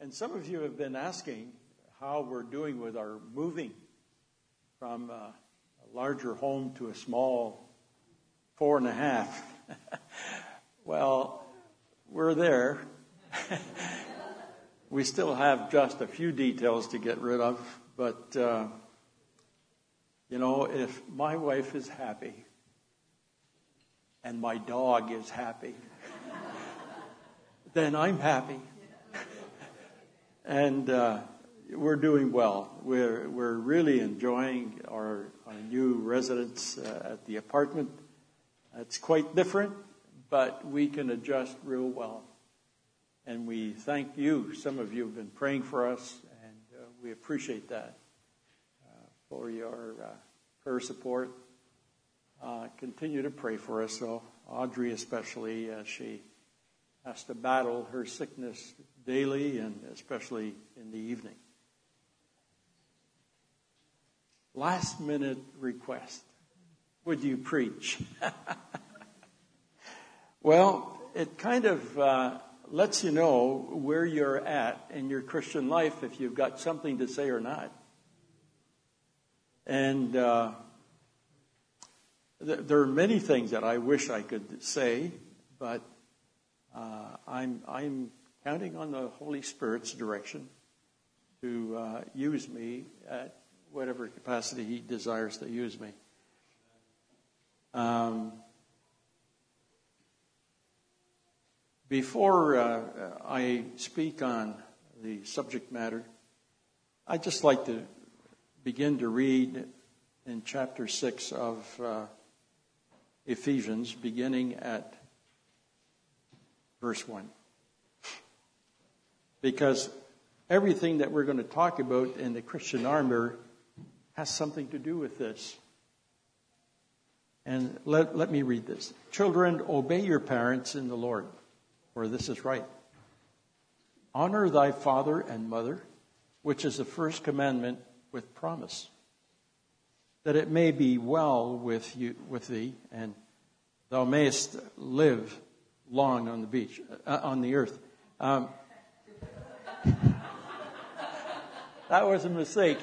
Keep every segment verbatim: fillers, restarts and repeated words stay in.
And some of you have been asking how we're doing with our moving from a larger home to a small four and a half. Well, we're there. We still have just a few details to get rid of, but, uh, you know, if my wife is happy and my dog is happy, then I'm happy. And uh, we're doing well. We're we're really enjoying our, our new residence uh, at the apartment. It's quite different, but we can adjust real well. And we thank you. Some of you have been praying for us, and uh, we appreciate that uh, for your uh, prayer support. Uh, continue to pray for us, though. Audrey especially, as she has to battle her sickness daily and especially in the evening. Last minute request. Would you preach? Well, it kind of uh, lets you know where you're at in your Christian life if you've got something to say or not. And uh, th- there are many things that I wish I could say, but uh, I'm I'm counting on the Holy Spirit's direction to uh, use me at whatever capacity He desires to use me. Um, before uh, I speak on the subject matter, I'd just like to begin to read in chapter six of uh, Ephesians, beginning at verse one. Because everything that we're going to talk about in the Christian armor has something to do with this. And let, let me read this. Children, obey your parents in the Lord, for this is right. Honor thy father and mother, which is the first commandment with promise, that it may be well with you, with thee, and thou mayest live long on the beach, uh, on the earth. Um, that was a mistake.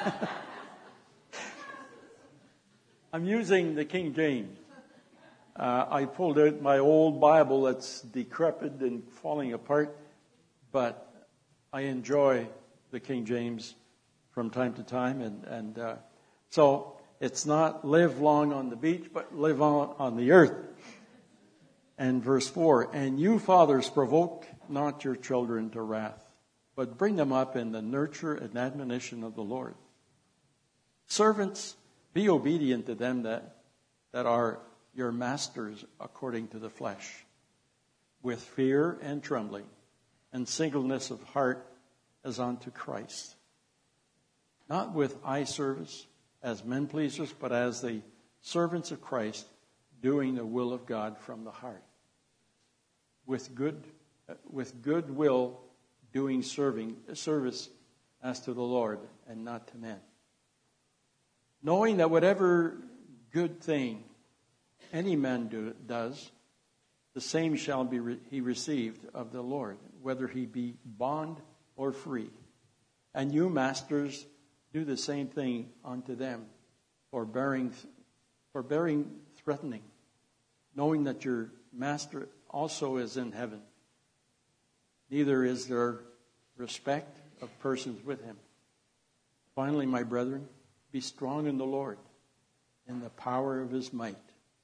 I'm using the King James. Uh, I pulled out my old Bible that's decrepit and falling apart, but I enjoy the King James from time to time, and, and uh, so it's not live long on the beach, but live on, on the earth. And verse four, and you fathers provoke not your children to wrath, but bring them up in the nurture and admonition of the Lord. Servants, be obedient to them that, that are your masters according to the flesh, with fear and trembling, and singleness of heart as unto Christ. Not with eye service as men pleasers, but as the servants of Christ, doing the will of God from the heart. With good, with good will, doing serving service as to the Lord and not to men. Knowing that whatever good thing any man do, does, the same shall be re, he received of the Lord, whether he be bond or free. And you, masters, do the same thing unto them, forbearing, forbearing threatening, knowing that your master also is in heaven. Neither is there respect of persons with him. Finally, my brethren, be strong in the Lord, in the power of his might.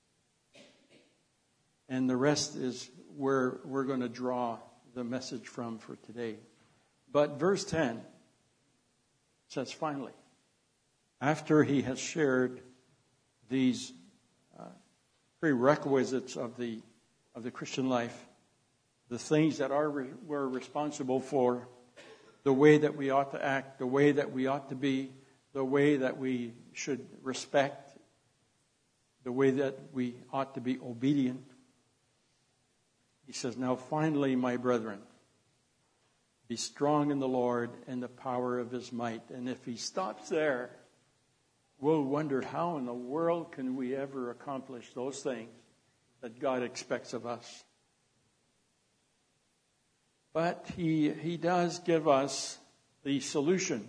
And the rest is where we're going to draw the message from for today. But verse ten says, finally, after he has shared these uh, prerequisites of the of the Christian life, the things that are re- we're responsible for, the way that we ought to act, the way that we ought to be, the way that we should respect, the way that we ought to be obedient. He says, now finally, my brethren, be strong in the Lord and the power of his might. And if he stops there, we'll wonder how in the world can we ever accomplish those things that God expects of us. But he, he does give us the solution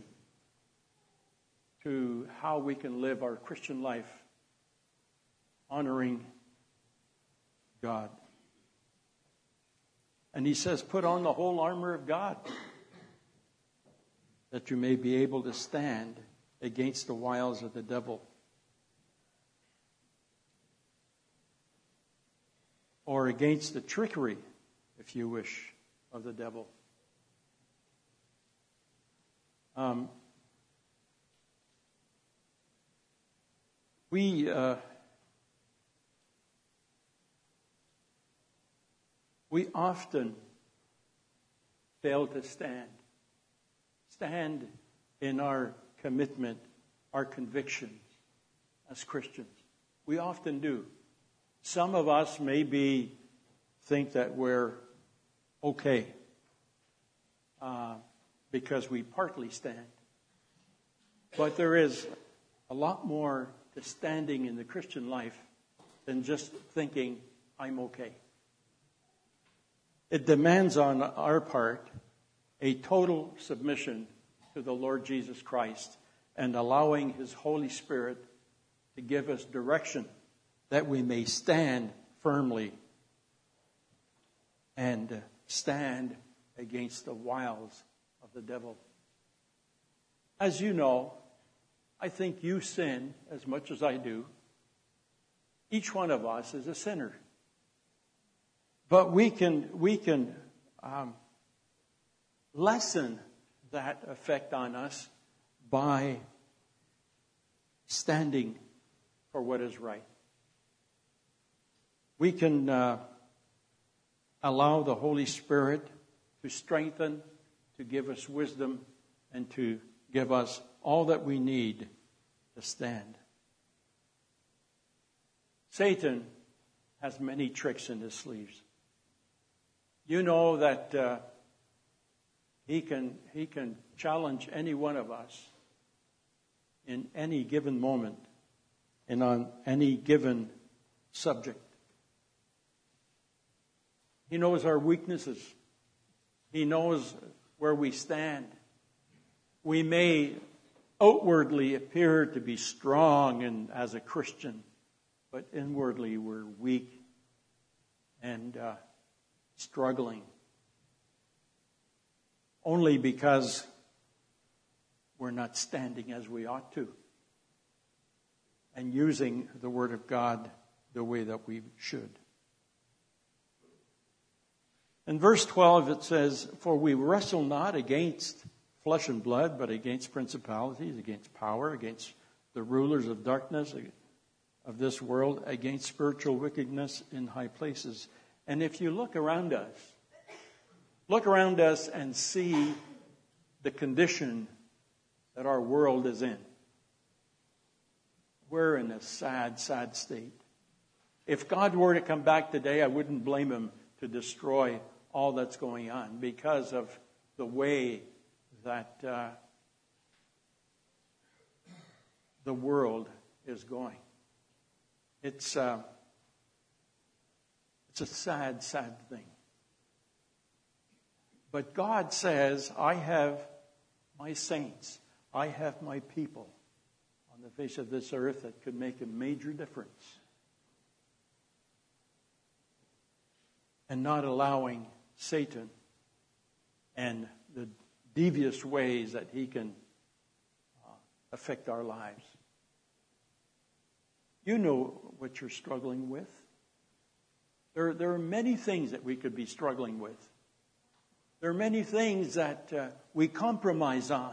to how we can live our Christian life honoring God. And he says, put on the whole armor of God, that you may be able to stand against the wiles of the devil. Or against the trickery, if you wish, of the devil. Um, we uh, we often fail to stand. Stand in our commitment, our convictions as Christians. We often do. Some of us maybe think that we're okay uh, because we partly stand. But there is a lot more to standing in the Christian life than just thinking, I'm okay. It demands on our part a total submission to the Lord Jesus Christ and allowing His Holy Spirit to give us direction that we may stand firmly and stand against the wiles of the devil. As you know, I think you sin as much as I do. Each one of us is a sinner. But we can we can um, lessen that effect on us by standing for what is right. We can uh, allow the Holy Spirit to strengthen, to give us wisdom, and to give us all that we need to stand. Satan has many tricks in his sleeves. You know that uh, he can he can challenge any one of us in any given moment and on any given subject. He knows our weaknesses. He knows where we stand. We may outwardly appear to be strong and as a Christian, but inwardly we're weak and uh, struggling. Only because we're not standing as we ought to and using the Word of God the way that we should. In verse twelve it says, for we wrestle not against flesh and blood, but against principalities, against power, against the rulers of darkness of this world, against spiritual wickedness in high places. And if you look around us, look around us and see the condition that our world is in. We're in a sad, sad state. If God were to come back today, I wouldn't blame Him to destroy all that's going on because of the way that uh, the world is going. It's uh, it's a sad, sad thing. But God says, I have my saints, I have my people on the face of this earth that could make a major difference. And not allowing Satan and the devious ways that he can uh, affect our lives. You know what you're struggling with. There, there are many things that we could be struggling with. There are many things that uh, we compromise on.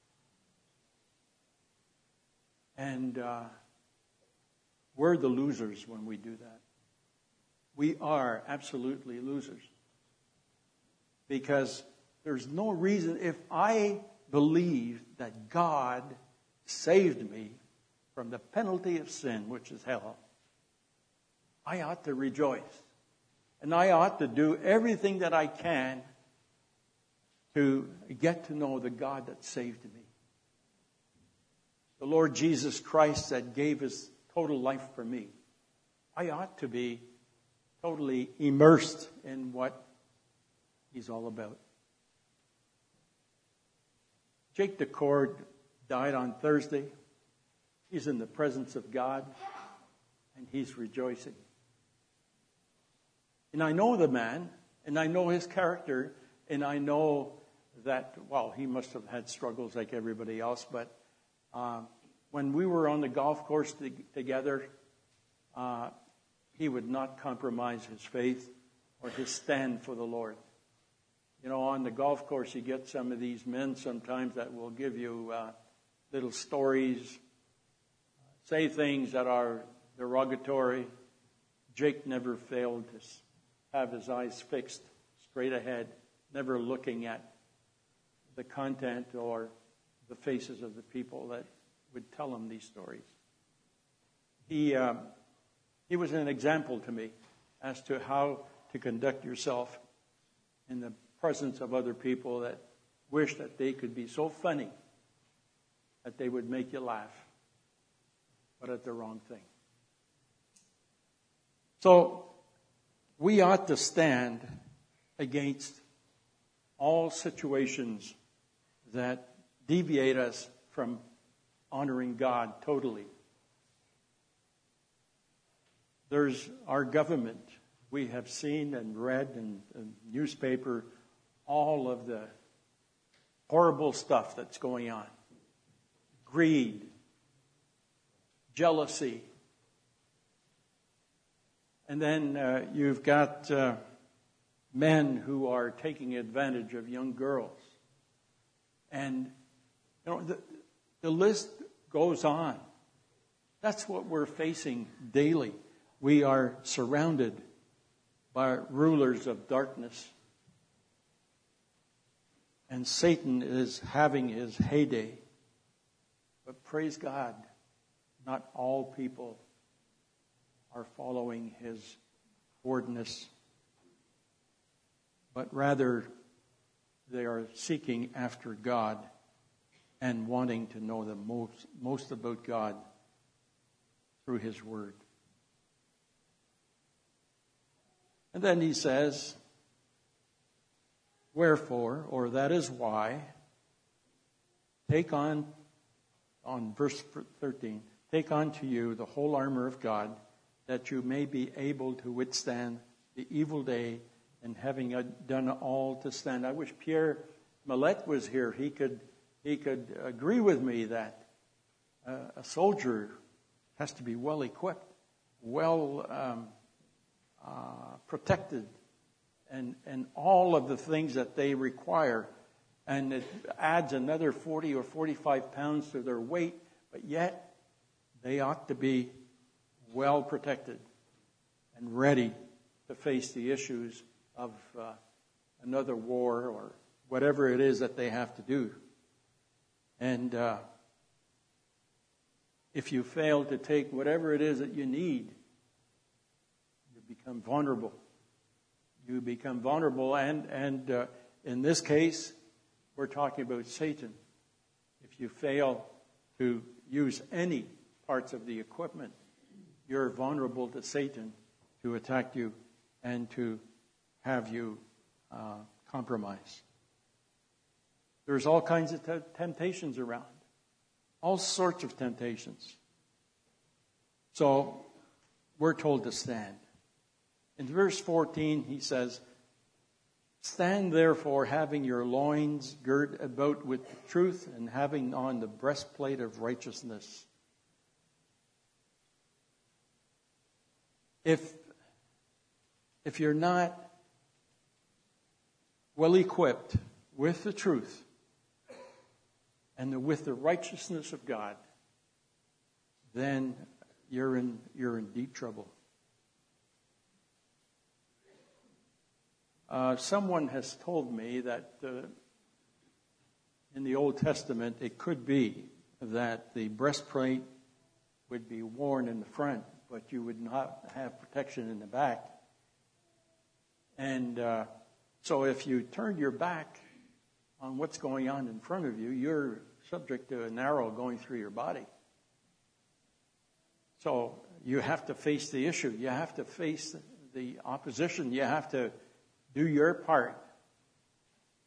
And uh, we're the losers when we do that. We are absolutely losers. Because there's no reason, if I believe that God saved me from the penalty of sin, which is hell, I ought to rejoice. And I ought to do everything that I can to get to know the God that saved me. The Lord Jesus Christ that gave His total life for me. I ought to be totally immersed in what he's all about. Jake DeCord died on Thursday. He's in the presence of God, and he's rejoicing. And I know the man, and I know his character, and I know that, well, he must have had struggles like everybody else, but uh, when we were on the golf course to, together, uh, he would not compromise his faith or his stand for the Lord. You know, on the golf course, you get some of these men sometimes that will give you uh, little stories, say things that are derogatory. Jake never failed to have his eyes fixed straight ahead, never looking at the content or the faces of the people that would tell him these stories. He um, he was an example to me as to how to conduct yourself in the presence of other people that wish that they could be so funny that they would make you laugh, but at the wrong thing. So we ought to stand against all situations that deviate us from honoring God totally. There's our government. We have seen and read in the newspaper all of the horrible stuff that's going on. Greed, jealousy. And then uh, you've got uh, men who are taking advantage of young girls. And you know the, the list goes on. That's what we're facing daily. We are surrounded by rulers of darkness. And Satan is having his heyday. But praise God, not all people are following his ordinance, but rather they are seeking after God and wanting to know the most, most about God through his word. And then he says, wherefore, or that is why, take on, on verse thirteen, take unto you the whole armor of God, that you may be able to withstand the evil day, and having done all to stand. I wish Pierre Millet was here. He could he could agree with me that uh, a soldier has to be well equipped, well um, uh, protected, and and all of the things that they require. And it adds another forty or forty-five pounds to their weight, but yet they ought to be well protected and ready to face the issues of uh, another war or whatever it is that they have to do. And uh, if you fail to take whatever it is that you need, you become vulnerable. You become vulnerable, and, and uh, in this case, we're talking about Satan. If you fail to use any parts of the equipment, you're vulnerable to Satan to attack you and to have you uh, compromise. There's all kinds of t- temptations around. All sorts of temptations. So we're told to stand. In verse fourteen, he says, stand therefore, having your loins girt about with truth, and having on the breastplate of righteousness. If, if you're not well equipped with the truth and the, with the righteousness of God, then you're in you're in deep trouble. Uh, someone has told me that uh, in the Old Testament it could be that the breastplate would be worn in the front, but you would not have protection in the back. And uh, so if you turn your back on what's going on in front of you, you're subject to an arrow going through your body. So you have to face the issue. You have to face the opposition. You have to do your part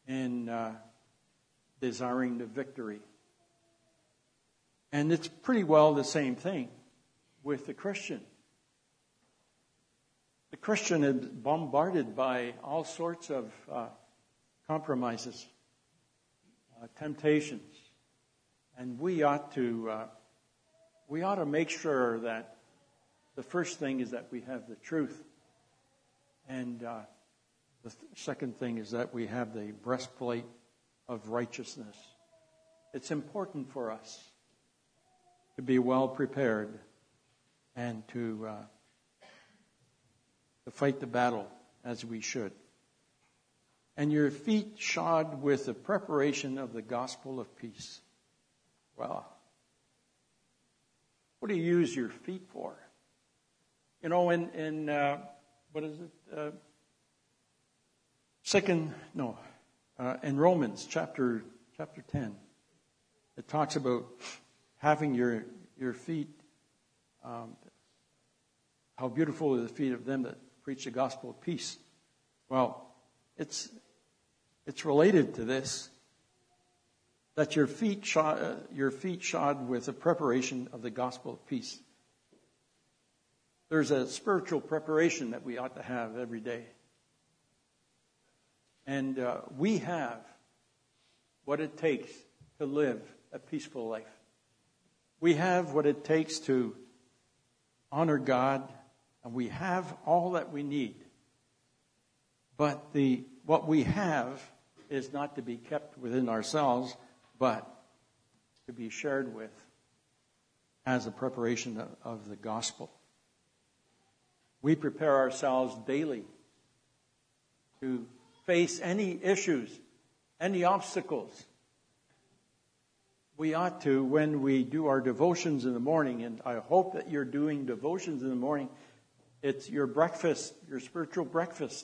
in uh, desiring the victory. And it's pretty well the same thing with the Christian. The Christian is bombarded by all sorts of uh, compromises, uh, temptations, and we ought to uh, we ought to make sure that the first thing is that we have the truth, and uh, the th- second thing is that we have the breastplate of righteousness. It's important for us to be well prepared and to uh, to fight the battle as we should. And your feet shod with the preparation of the gospel of peace. Well, what do you use your feet for? You know, in, in uh, what is it? Uh, second, no, uh, in Romans chapter chapter ten, it talks about having your your feet. Um, how beautiful are the feet of them that preach the gospel of peace. Well, it's it's related to this, that your feet shod, uh, your feet shod with the preparation of the gospel of peace. There's a spiritual preparation that we ought to have every day. And uh, we have what it takes to live a peaceful life. We have what it takes to honor God, and we have all that we need. But the what we have is not to be kept within ourselves, but to be shared with as a preparation of, of the gospel. We prepare ourselves daily to face any issues, any obstacles. We ought to, when we do our devotions in the morning, and I hope that you're doing devotions in the morning, it's your breakfast, your spiritual breakfast.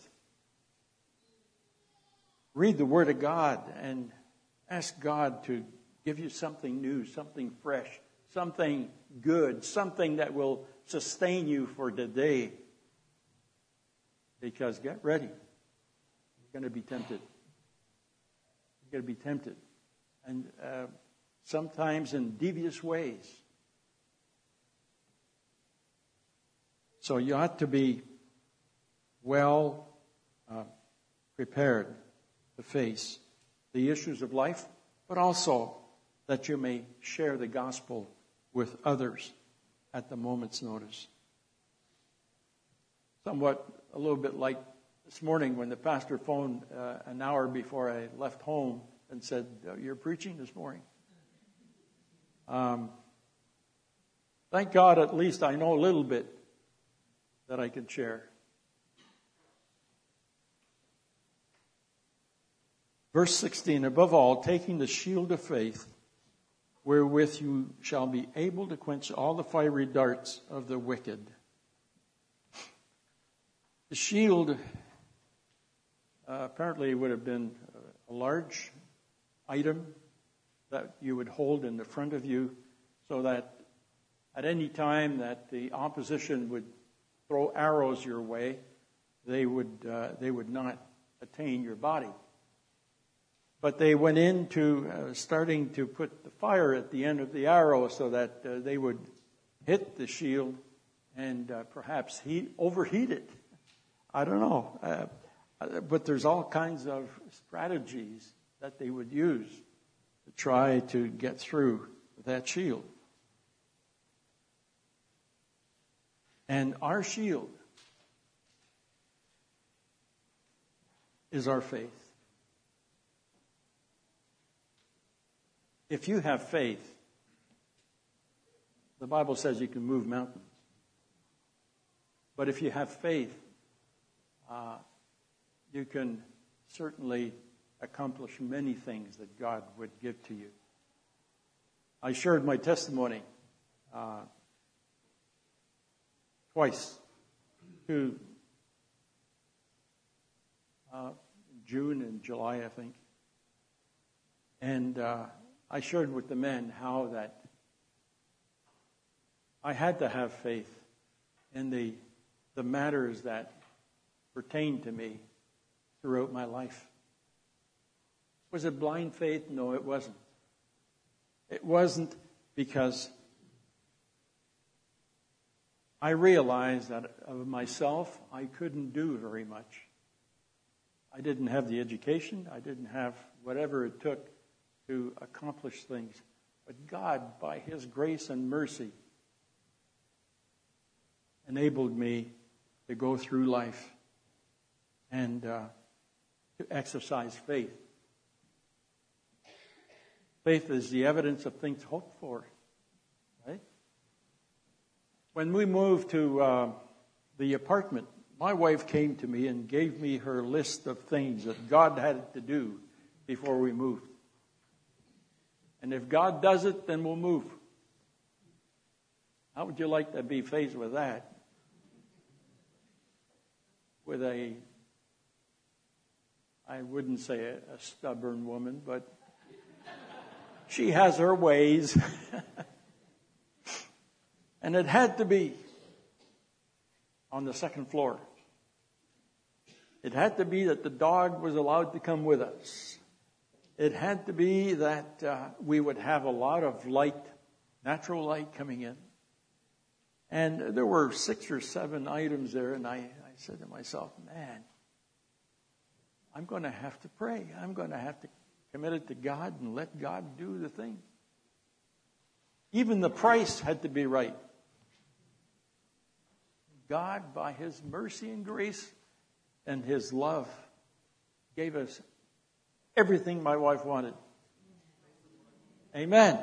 Read the Word of God and ask God to give you something new, something fresh, something good, something that will sustain you for today. Because get ready. You're going to be tempted. You're going to be tempted. And uh, sometimes in devious ways. So you ought to be well uh, prepared to face the issues of life, but also that you may share the gospel with others at the moment's notice. Somewhat a little bit like this morning when the pastor phoned uh, an hour before I left home and said, "You're preaching this morning." Um, thank God at least I know a little bit that I can share. Verse sixteen, above all, taking the shield of faith, wherewith you shall be able to quench all the fiery darts of the wicked. The shield uh, apparently would have been a large item that you would hold in the front of you so that at any time that the opposition would throw arrows your way, they would uh, they would not attain your body. But they went into uh, starting to put the fire at the end of the arrow so that uh, they would hit the shield and uh, perhaps heat, overheat it. I don't know. Uh, but there's all kinds of strategies that they would use to try to get through that shield. And our shield is our faith. If you have faith, the Bible says you can move mountains. But if you have faith, uh, you can certainly accomplish many things that God would give to you. I shared my testimony uh, twice, to uh, June and July, I think. And uh, I shared with the men how that I had to have faith in the the matters that pertain to me throughout my life. Was it blind faith? No, it wasn't. It wasn't because I realized that of myself, I couldn't do very much. I didn't have the education. I didn't have whatever it took to accomplish things. But God, by His grace and mercy, enabled me to go through life and uh, to exercise faith. Faith is the evidence of things hoped for, right? When we moved to uh, the apartment, my wife came to me and gave me her list of things that God had to do before we moved. And if God does it, then we'll move. How would you like to be faced with that? With a, I wouldn't say a, a stubborn woman, but she has her ways. And it had to be on the second floor. It had to be that the dog was allowed to come with us. It had to be that uh, we would have a lot of light, natural light coming in. And there were six or seven items there, and I, I said to myself, man, I'm going to have to pray. I'm going to have to commit it to God and let God do the thing. Even the price had to be right. God, by His mercy and grace and His love, gave us everything my wife wanted. Amen.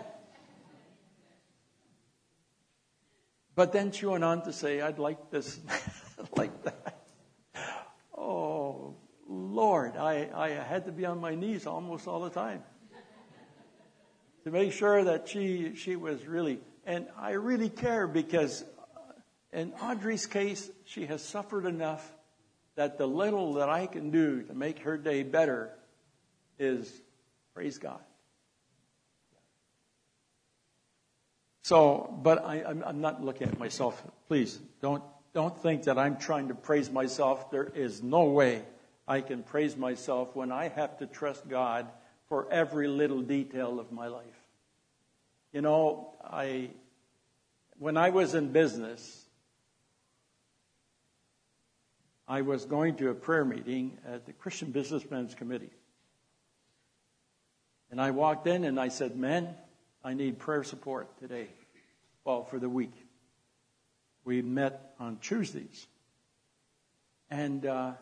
But then she went on to say, I'd like this, like that. Oh, Lord, I, I had to be on my knees almost all the time to make sure that she she was really, and I really care because in Audrey's case, she has suffered enough that the little that I can do to make her day better is praise God. So, but I, I'm, I'm not looking at myself. Please don't don't think that I'm trying to praise myself. There is no way I can praise myself when I have to trust God for every little detail of my life. You know, I when I was in business, I was going to a prayer meeting at the Christian Businessmen's Committee. And I walked in and I said, men, I need prayer support today. Well, for the week. We met on Tuesdays. And uh,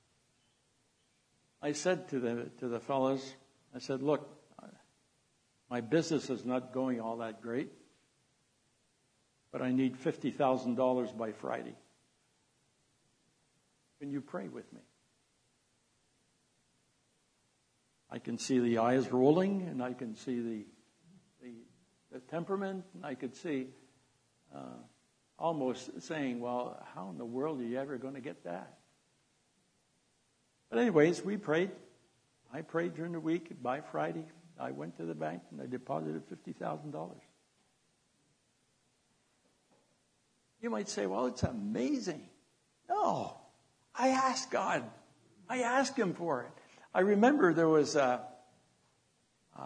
I said to the to the fellows, I said, look, my business is not going all that great, but I need fifty thousand dollars by Friday. Can you pray with me? I can see the eyes rolling, and I can see the the, the temperament, and I could see uh, almost saying, well, how in the world are you ever going to get that? But anyways, we prayed. I prayed during the week. By Friday, I went to the bank, and I deposited fifty thousand dollars. You might say, well, it's amazing. No. I asked God. I asked Him for it. I remember there was a, a,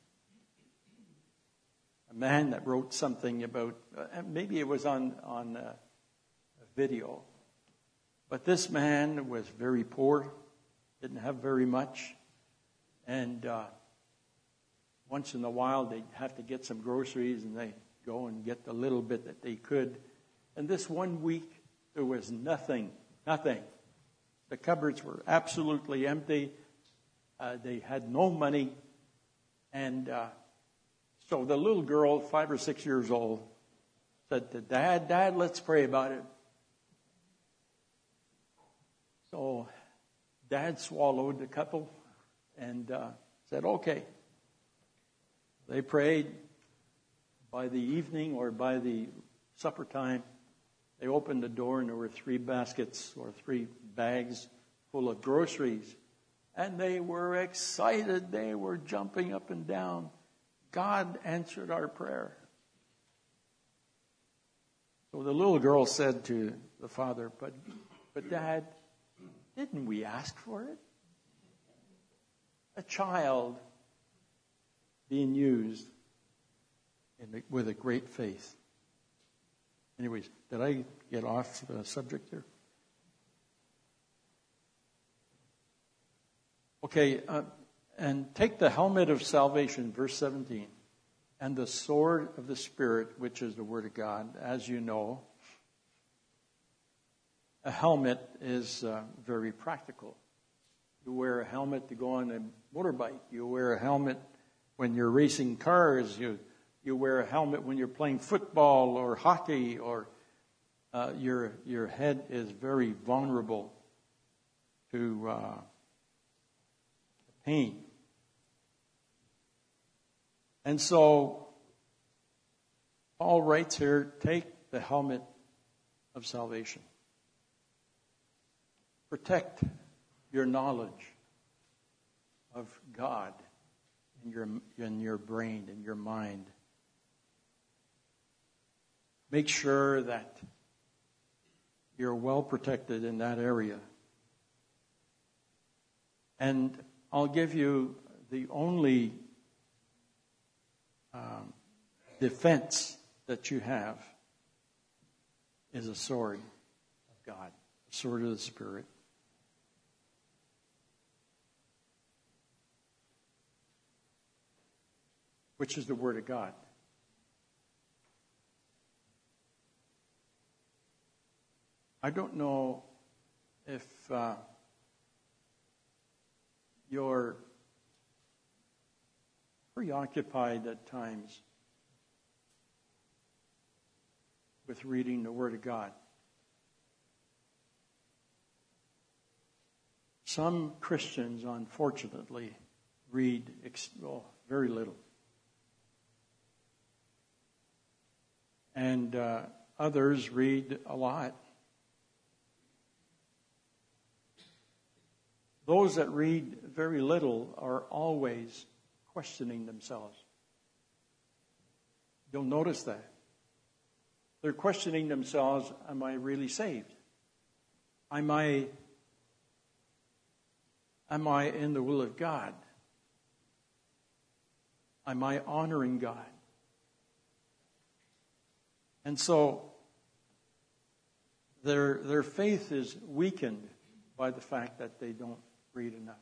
a man that wrote something about, uh, maybe it was on, on uh, a video, but this man was very poor, didn't have very much, and uh, once in a while they'd have to get some groceries and they'd go and get the little bit that they could. And this one week there was nothing, nothing. The cupboards were absolutely empty. Uh, they had no money. And uh, so the little girl, five or six years old, said to Dad, Dad, let's pray about it. So Dad swallowed a couple and uh, said, okay. They prayed. By the evening or by the supper time, they opened the door and there were three baskets or three bags full of groceries. And they were excited. They were jumping up and down. God answered our prayer. So the little girl said to the father, but, but Dad, didn't we ask for it? a child being used in the, with a great faith. Anyways, did I get off the subject here? Okay, uh, and take the helmet of salvation, verse seventeen, and the sword of the Spirit, which is the Word of God. As you know, a helmet is uh, very practical. You wear a helmet to go on a motorbike. You wear a helmet when you're racing cars. You you wear a helmet when you're playing football or hockey, or uh, your your head is very vulnerable to uh, pain. And so Paul writes here, take the helmet of salvation. Protect your knowledge of God in your, in your brain, in your mind. Make sure that you're well protected in that area. And I'll give you the only um, defense that you have is a sword of God, a sword of the Spirit. Which is the Word of God. I don't know if uh, you're preoccupied at times with reading the Word of God. Some Christians, unfortunately, read well, very little. And uh, others read a lot. Those that read very little are always questioning themselves. You'll notice that. They're questioning themselves, am I really saved? Am I, am I in the will of God? Am I honoring God? And so their their faith is weakened by the fact that they don't read enough.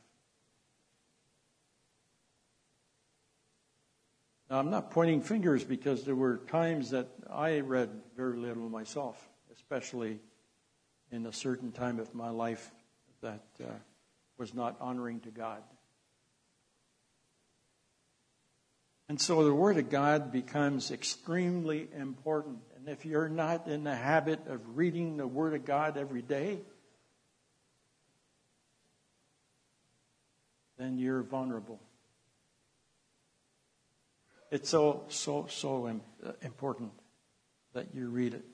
Now, I'm not pointing fingers because there were times that I read very little myself, especially in a certain time of my life that uh, was not honoring to God. And so the Word of God becomes extremely important. And if you're not in the habit of reading the Word of God every day, then you're vulnerable. It's so, so, so important that you read it.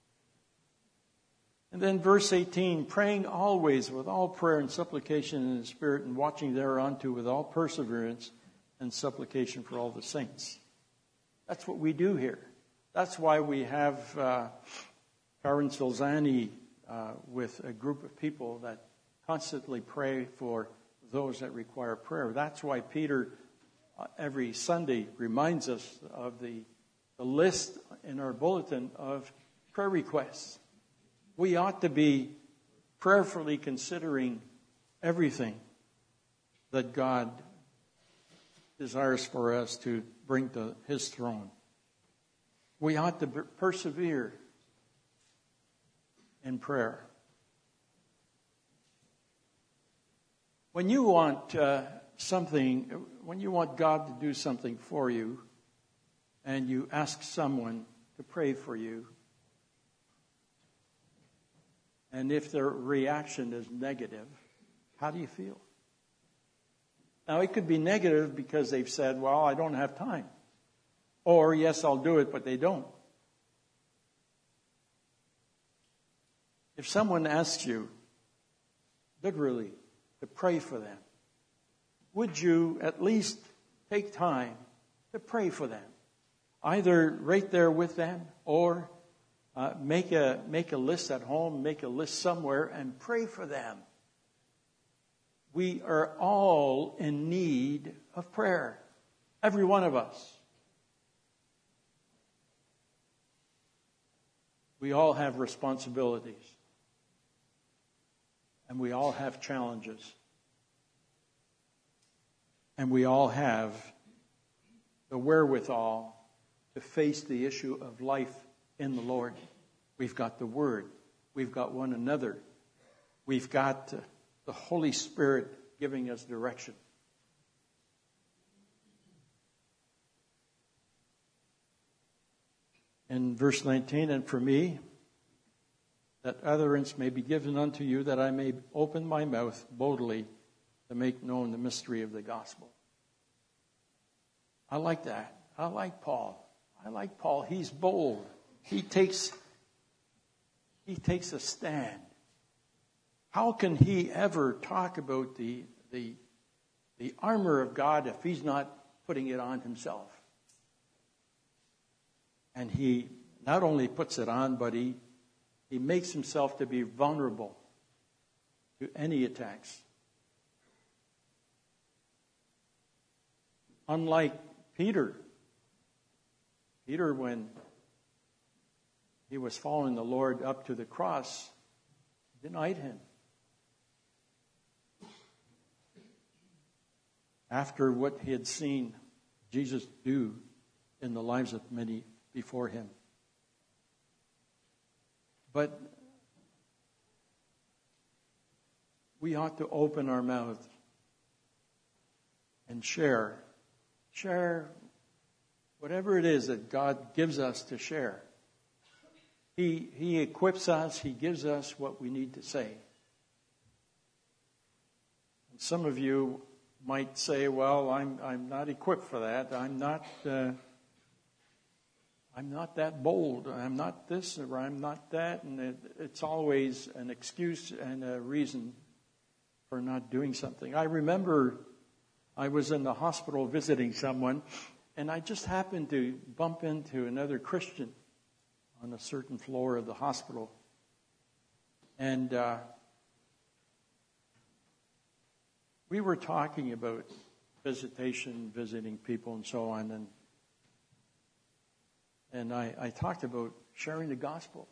And then verse eighteen, praying always with all prayer and supplication in the Spirit, and watching thereunto with all perseverance and supplication for all the saints. That's what we do here. That's why we have uh, Karen Silzani uh, with a group of people that constantly pray for those that require prayer. That's why Peter uh, every Sunday reminds us of the, the list in our bulletin of prayer requests. We ought to be prayerfully considering everything that God desires for us to bring to His throne. We ought to persevere in prayer. When you want uh, something, when you want God to do something for you, and you ask someone to pray for you, and if their reaction is negative, how do you feel? Now, it could be negative because they've said, well, I don't have time. Or, yes, I'll do it, but they don't. If someone asks you, literally, to pray for them, would you at least take time to pray for them? Either right there with them, or uh, make a make a list at home, make a list somewhere, and pray for them. we are all in need of prayer. Every one of us. We all have responsibilities. And we all have challenges. And we all have the wherewithal to face the issue of life in the Lord. We've got the Word. We've got one another. We've got the Holy Spirit giving us direction. In verse nineteen, and for me, that utterance may be given unto you, that I may open my mouth boldly to make known the mystery of the gospel. I like that. I like Paul. I like Paul. He's bold. He takes, he takes a stand. How can he ever talk about the, the, the armor of God if he's not putting it on himself? And he not only puts it on, but he, he makes himself to be vulnerable to any attacks. Unlike Peter, Peter, when he was following the Lord up to the cross, denied him. After what he had seen Jesus do in the lives of many before him. But we ought to open our mouth and share. Share whatever it is that God gives us to share. He, he equips us. He gives us what we need to say. And some of you might say, well, I'm, I'm not equipped for that. I'm not... Uh, I'm not that bold. I'm not this or I'm not that. And it, it's always an excuse and a reason for not doing something. I remember I was in the hospital visiting someone, and I just happened to bump into another Christian on a certain floor of the hospital. And uh, we were talking about visitation, visiting people and so on. And And I, I talked about sharing the gospel.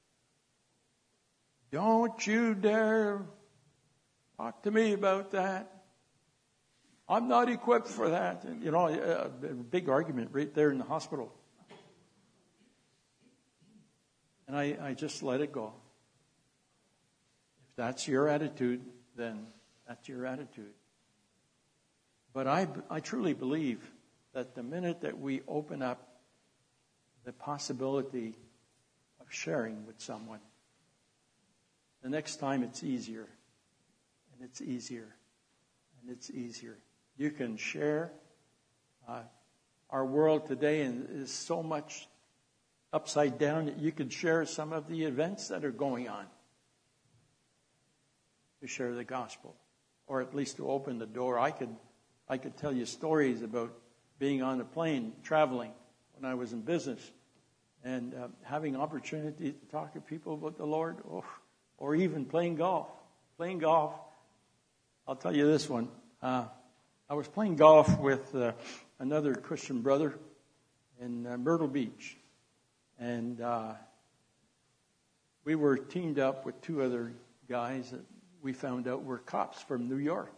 Don't you dare talk to me about that. I'm not equipped for that. And, you know, a, a big argument right there in the hospital. And I, I just let it go. If that's your attitude, then that's your attitude. But I, I truly believe that the minute that we open up the possibility of sharing with someone, the next time it's easier, and it's easier, and it's easier. You can share. Uh, our world today is so much upside down that you could share some of the events that are going on to share the gospel, or at least to open the door. I could, I could tell you stories about being on a plane, traveling, when I was in business, and uh, having opportunity to talk to people about the Lord, or, or even playing golf. Playing golf. I'll tell you this one. Uh, I was playing golf with uh, another Christian brother in uh, Myrtle Beach. And uh, we were teamed up with two other guys that we found out were cops from New York.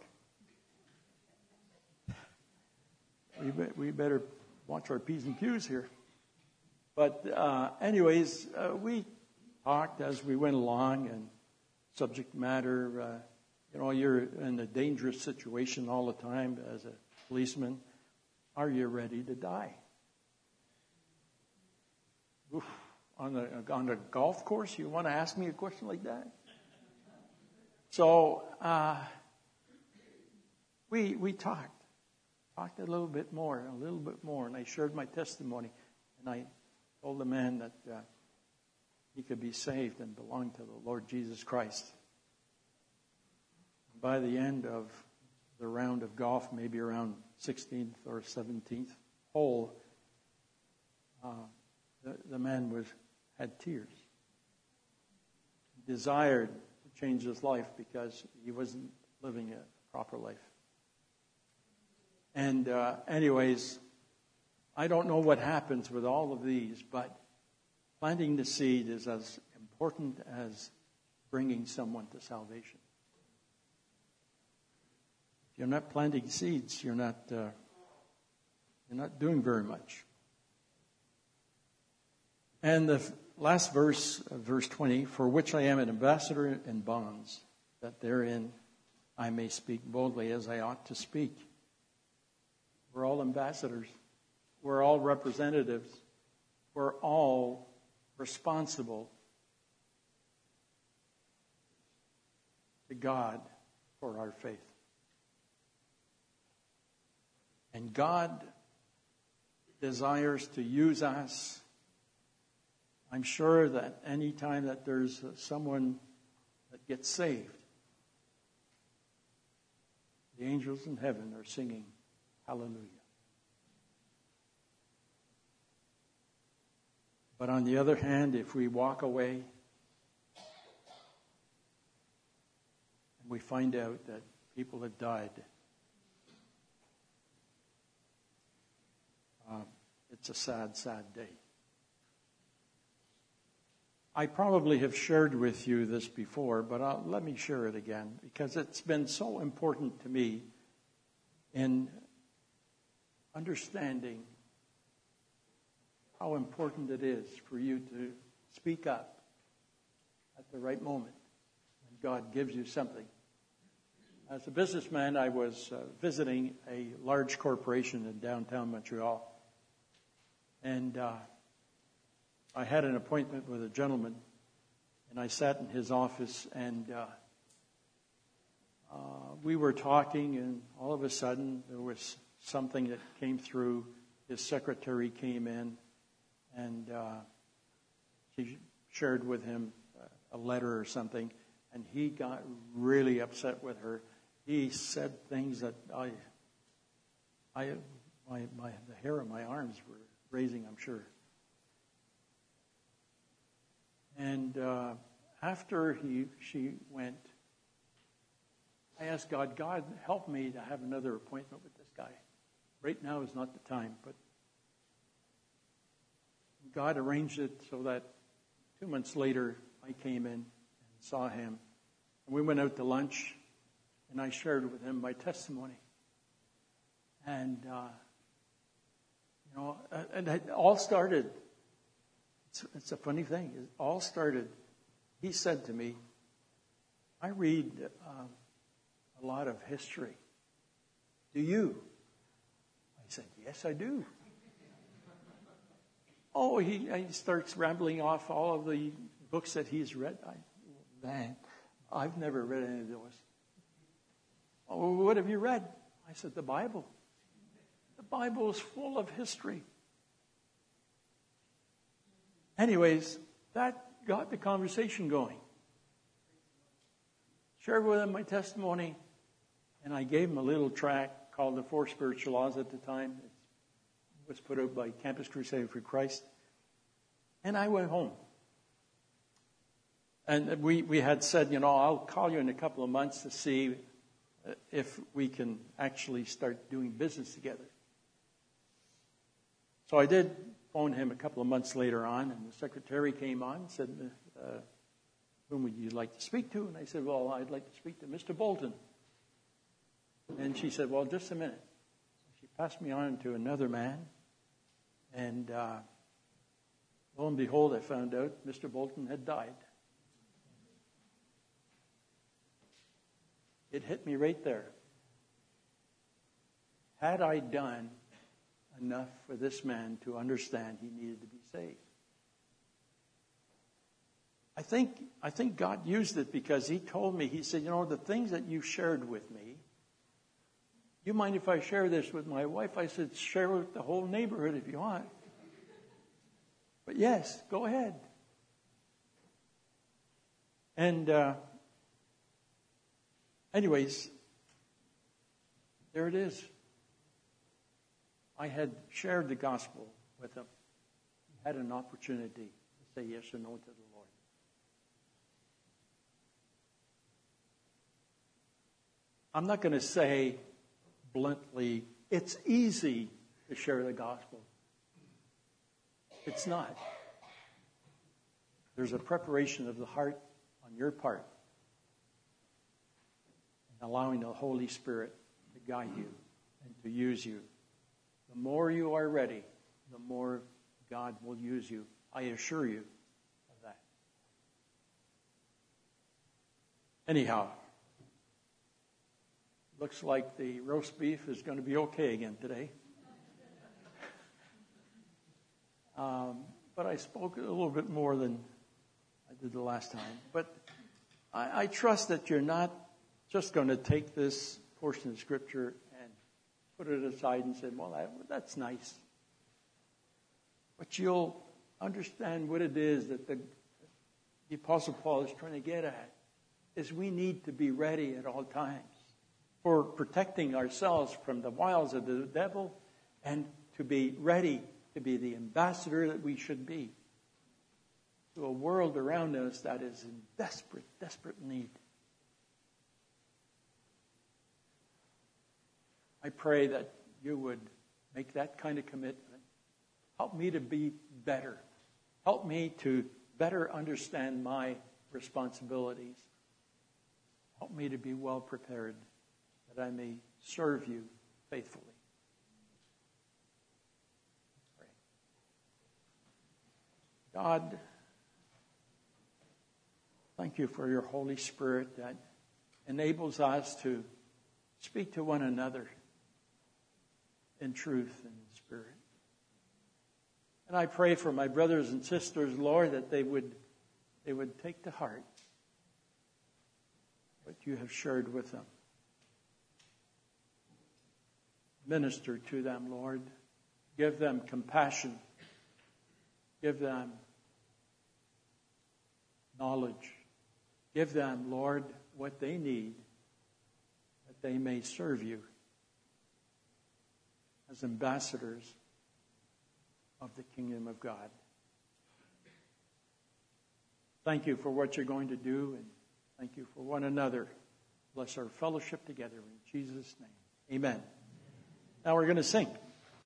We, be, we better watch our P's and Q's here. But uh, anyways, uh, we talked as we went along, and subject matter, uh, you know, you're in a dangerous situation all the time as a policeman. Are you ready to die? Oof. On a, on a golf course, you want to ask me a question like that? So uh, we we talked. Talked a little bit more, a little bit more, and I shared my testimony, and I told the man that uh, he could be saved and belong to the Lord Jesus Christ. By the end of the round of golf, maybe around sixteenth or seventeenth hole, uh, the, the man was had tears. He desired to change his life because he wasn't living a proper life. And uh, anyways, I don't know what happens with all of these, but planting the seed is as important as bringing someone to salvation. If you're not planting seeds, you're not uh, you're not doing very much. And the last verse, uh, verse twenty, for which I am an ambassador in bonds, that therein I may speak boldly as I ought to speak. We're all ambassadors. We're all representatives. We're all responsible to God for our faith. And God desires to use us. I'm sure that any time that there's someone that gets saved, the angels in heaven are singing hallelujah. But on the other hand, if we walk away and we find out that people have died, uh, it's a sad, sad day. I probably have shared with you this before, but I'll, let me share it again because it's been so important to me in understanding how important it is for you to speak up at the right moment when God gives you something. As a businessman, I was uh, visiting a large corporation in downtown Montreal, and uh, I had an appointment with a gentleman, and I sat in his office, and uh, uh, we were talking, and all of a sudden there was something that came through. His secretary came in, and uh, she shared with him a letter or something, and he got really upset with her. He said things that I, I, my, my, the hair on my arms were raising, I'm sure. And uh, after he, she went, I asked God, God, help me to have another appointment with this guy. Right now is not the time, but God arranged it so that two months later I came in and saw him. And we went out to lunch, and I shared with him my testimony. And, uh, you know, and it all started, it's, it's a funny thing, it all started, he said to me, I read um, a lot of history. Do you? I said, yes, I do. Oh, he, he starts rambling off all of the books that he's read. I, man, I've never read any of those. Oh, what have you read? I said, the Bible. The Bible is full of history. Anyways, that got the conversation going. Shared with him my testimony, and I gave him a little tract called The Four Spiritual Laws at the time. It was put out by Campus Crusade for Christ. And I went home. And we, we had said, you know, I'll call you in a couple of months to see if we can actually start doing business together. So I did phone him a couple of months later on, and the secretary came on and said, uh, whom would you like to speak to? And I said, well, I'd like to speak to Mister Bolton. And she said, well, just a minute. She passed me on to another man, and uh, lo and behold, I found out Mister Bolton had died. It hit me right there. Had I done enough for this man to understand he needed to be saved? I think, I think God used it because he told me, he said, you know, the things that you shared with me, you mind if I share this with my wife? I said, share with the whole neighborhood if you want. But yes, go ahead. And uh, anyways, there it is. I had shared the gospel with him. He had an opportunity to say yes or no to the Lord. I'm not going to say bluntly, it's easy to share the gospel. It's not. There's a preparation of the heart on your part, and allowing the Holy Spirit to guide you and to use you. The more you are ready, the more God will use you. I assure you of that. Anyhow, looks like the roast beef is going to be okay again today. Um, but I spoke a little bit more than I did the last time. But I, I trust that you're not just going to take this portion of Scripture and put it aside and say, well, that, that's nice. But you'll understand what it is that the, the Apostle Paul is trying to get at, is we need to be ready at all times for protecting ourselves from the wiles of the devil, and to be ready to be the ambassador that we should be to a world around us that is in desperate, desperate need. I pray that you would make that kind of commitment. Help me to be better. Help me to better understand my responsibilities. Help me to be well prepared that I may serve you faithfully. Pray. God, thank you for your Holy Spirit that enables us to speak to one another in truth and in spirit. And I pray for my brothers and sisters, Lord, that they would they would take to heart what you have shared with them. Minister to them, Lord. Give them compassion. Give them knowledge. Give them, Lord, what they need, that they may serve you as ambassadors of the kingdom of God. Thank you for what you're going to do, and thank you for one another. Bless our fellowship together in Jesus' name. Amen. Now we're going to sing.